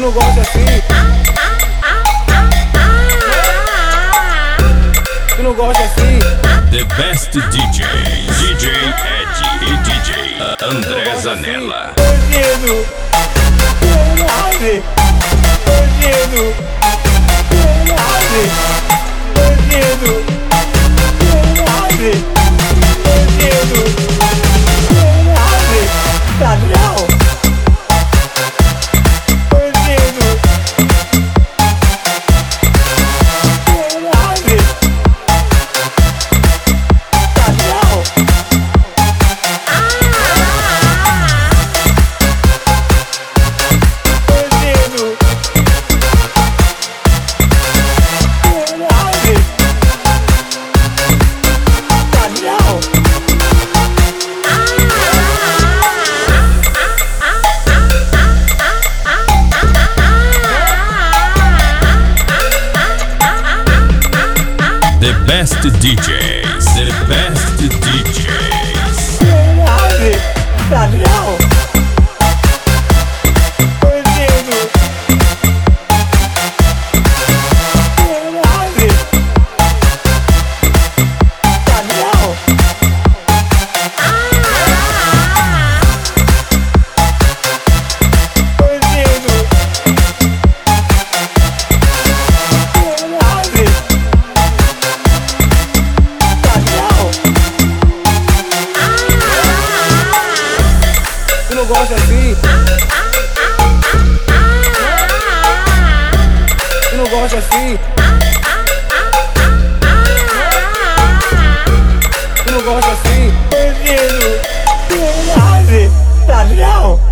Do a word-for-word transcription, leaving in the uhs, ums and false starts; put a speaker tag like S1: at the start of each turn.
S1: não gosta assim? Tu não gosta assim?
S2: The best D J, D J Ed e D J André Zanella.
S1: Bandido, bandido, bandido, bandido, bandido, ladrão, bandido,
S2: The best D Js, the best D Js.
S1: ladrão, bandido, ladrão, tu não gosta assim? Tu não gosta assim? Tu não gosta assim? Bandido, ladrão.